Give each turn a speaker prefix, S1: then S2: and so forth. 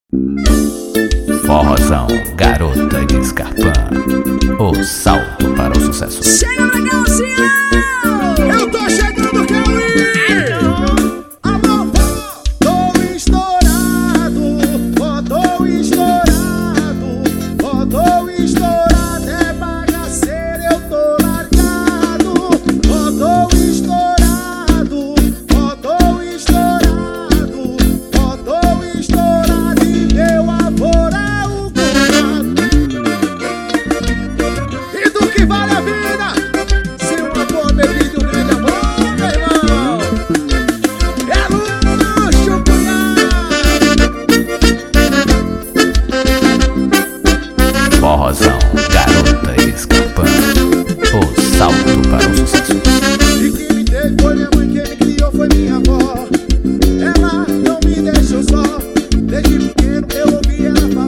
S1: Forrozão, garota de Scarpã, o salto para o sucesso.
S2: Chega pra cá, Luciano! Eu tô chegando, Cauê! Alô, tô estourado, tô estourado, tô estourado, é bagaceiro, eu tô largado. Tô estourado, tô estourado, tô estourado e meu amor é o culpado. E do que vale a vida? Se um amor bebido, um grande amor, meu irmão, é luxo, cunhado.
S1: Forrozão, garota de Scarpã, o salto para o sucesso.
S2: E quem me deu foi minha mãe, quem me criou foi minha avó. Ela não me deixou só. Desde pequeno eu ouvi ela falar.